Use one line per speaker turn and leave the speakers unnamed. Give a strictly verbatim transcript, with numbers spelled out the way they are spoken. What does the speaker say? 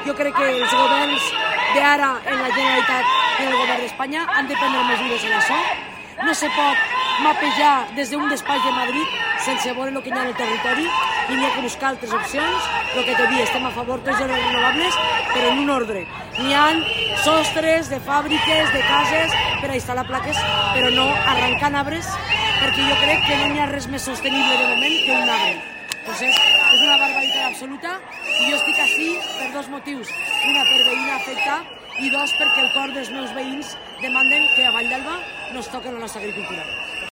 Jo crec que els governs d'ara en la Generalitat i en el govern d'Espanya han de prendre mesures en això. No se pot mapejar des d'un despatx de Madrid sense veure el que hi ha en el territori i n'hi ha que buscar altres opcions. El que t'he dit, estem a favor tots de les renovables, però en un ordre. N'hi ha sostres de fàbriques, de cases per a instal·lar plaques, però no arrencant arbres, perquè jo crec que no hi ha res més sostenible de moment que un arbre. Entonces, és una barbaritat absoluta i jo estic així per dos motius. Una, per veïna afecta, i dos, perquè el cor dels meus veïns demanden que a Vall d'Alba no es toquen la nostra agricultura.